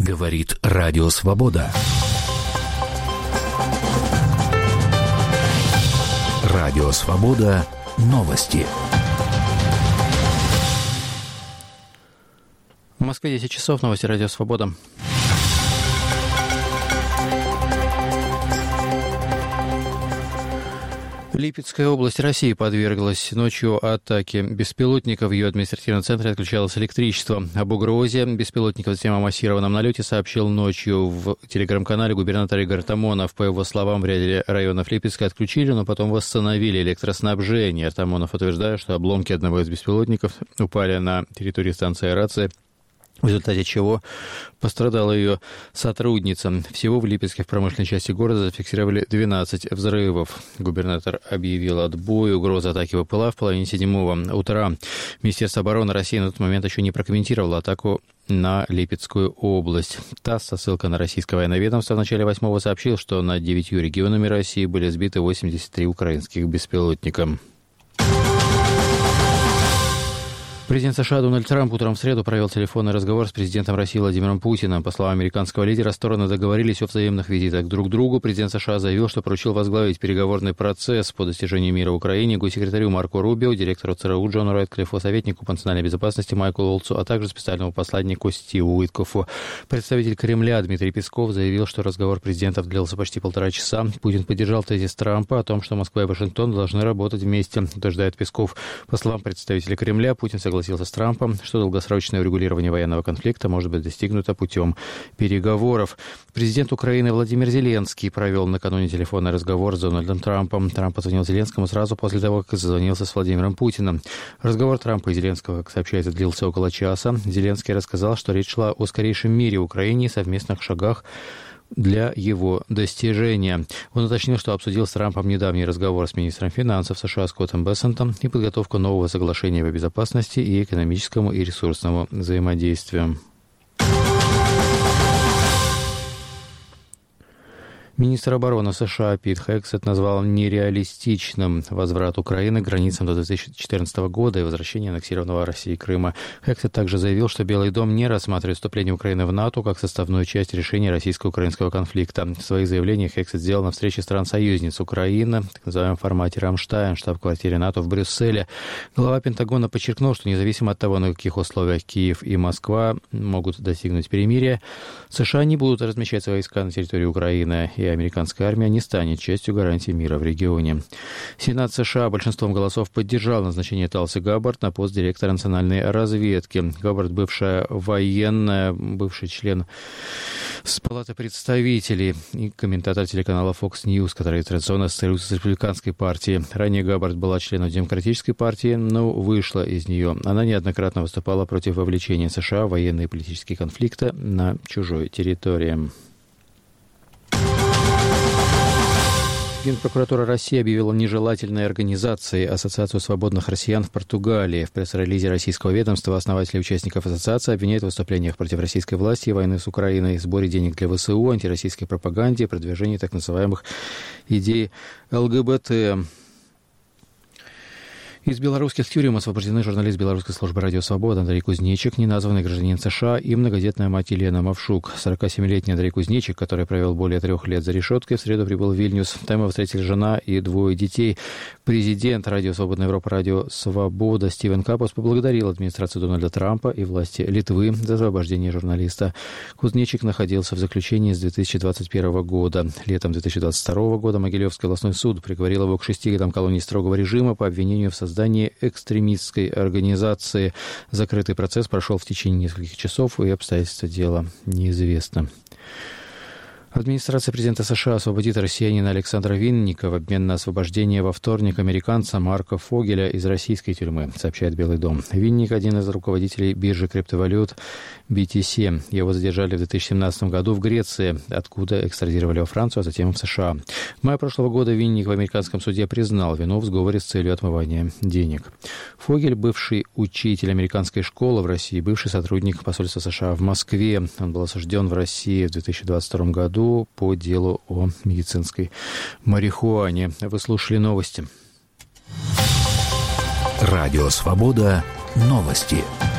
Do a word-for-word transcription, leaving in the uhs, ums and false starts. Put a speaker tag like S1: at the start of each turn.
S1: Говорит Радио Свобода. Радио Свобода. Новости.
S2: В Москве десять часов. Новости Радио Свобода. Липецкая область России подверглась ночью атаке беспилотников. В ее административном центре отключалось электричество. Об угрозе беспилотников, затем о массированном налете сообщил ночью в телеграм-канале губернатор Игорь Артамонов. По его словам, в ряде районов Липецка отключили, но потом восстановили электроснабжение. Артамонов утверждает, что обломки одного из беспилотников упали на территории станции аэрации, в результате чего пострадала ее сотрудница. Всего в Липецке в промышленной части города зафиксировали двенадцать взрывов. Губернатор объявил отбой. Угроза атаки ВПЛА в половине седьмого утра. Министерство обороны России на тот момент еще не прокомментировало атаку на Липецкую область. ТАСС со ссылкой на российское военное ведомство в начале восьмого сообщил, что над девятью регионами России были сбиты восемьдесят три украинских беспилотника. Президент США Дональд Трамп утром в среду провел телефонный разговор с президентом России Владимиром Путиным. По словам американского лидера, стороны договорились о взаимных визитах друг к другу. Президент США заявил, что поручил возглавить переговорный процесс по достижению мира в Украине госсекретарю Марко Рубио, директору ЦРУ Джону Рэдклиффу, советнику по национальной безопасности Майклу Волцу, а также специальному посланнику Стиву Уиткофу. Представитель Кремля Дмитрий Песков заявил, что разговор президентов длился почти полтора часа. Путин поддержал тезис Трампа о том, что Москва и Вашингтон должны работать вместе, утверждает Песков. По словам представителя Кремля, Путин согласился согласился с Трампом, что долгосрочное урегулирование военного конфликта может быть достигнуто путем переговоров. Президент Украины Владимир Зеленский провел накануне телефонный разговор с Дональдом Трампом. Трамп позвонил Зеленскому сразу после того, как созвонился с Владимиром Путиным. Разговор Трампа и Зеленского, как сообщается, длился около часа. Зеленский рассказал, что речь шла о скорейшем мире в Украине и совместных шагах для его достижения. Он уточнил, что обсудил с Трампом недавний разговор с министром финансов США Скоттом Бессентом и подготовку нового соглашения по безопасности и экономическому и ресурсному взаимодействию. Министр обороны США Пит Хексет назвал нереалистичным возврат Украины к границам до две тысячи четырнадцатого года и возвращение аннексированного России Крыма. Хексет также заявил, что Белый дом не рассматривает вступление Украины в НАТО как составную часть решения российско-украинского конфликта. В своих заявлениях Хексет сделал на встрече стран-союзниц Украины, в так называемом формате «Рамштайн», штаб-квартире НАТО в Брюсселе. Глава Пентагона подчеркнул, что независимо от того, на каких условиях Киев и Москва могут достигнуть перемирия, США не будут размещать свои войска на территории Украины, и американская армия не станет частью гарантии мира в регионе. Сенат США большинством голосов поддержал назначение Талси Габбард на пост директора национальной разведки. Габбард, бывшая военная, бывший член с Палаты представителей и комментатор телеканала Fox News, который традиционно ассоциируется с республиканской партией. Ранее Габбард была членом Демократической партии, но вышла из нее. Она неоднократно выступала против вовлечения США в военные и политические конфликты на чужой территории. Генпрокуратура России объявила нежелательной организацией Ассоциацию свободных россиян в Португалии. В пресс-релизе российского ведомства основатели участников ассоциации обвиняют в выступлениях против российской власти и войны с Украиной, сборе денег для ВСУ, антироссийской пропаганде и продвижении так называемых идей ЛГБТ. Из белорусских тюрем освобождены журналист Белорусской службы «Радио Свобода» Андрей Кузнечик, неназванный гражданин США и многодетная мать Елена Мавшук. сорокасемилетний Андрей Кузнечик, который провел более трех лет за решеткой, в среду прибыл в Вильнюс. Там его встретили жена и двое детей. Президент «Радио Свободная Европа», «Радио Свобода» Стивен Капус поблагодарил администрацию Дональда Трампа и власти Литвы за освобождение журналиста. Кузнечик находился в заключении с две тысячи двадцать первого года. Летом две тысячи двадцать второго года Могилевский областной суд приговорил его к шести годам колонии строгого режима по обвинению в создании экстремистской организации. Закрытый процесс прошел в течение нескольких часов, и обстоятельства дела неизвестны. Администрация президента США освободит россиянина Александра Винника в обмен на освобождение во вторник американца Марка Фогеля из российской тюрьмы, сообщает Белый дом. Винник – один из руководителей биржи криптовалют би ти си. Его задержали в две тысячи семнадцатом году в Греции, откуда экстрадировали во Францию, а затем в США. В мае прошлого года Винник в американском суде признал вину в сговоре с целью отмывания денег. Фогель – бывший учитель американской школы в России, бывший сотрудник посольства США в Москве. Он был осужден в России в две тысячи двадцать втором году по делу о медицинской марихуане. Вы слушали новости.
S1: Радио Свобода. Новости.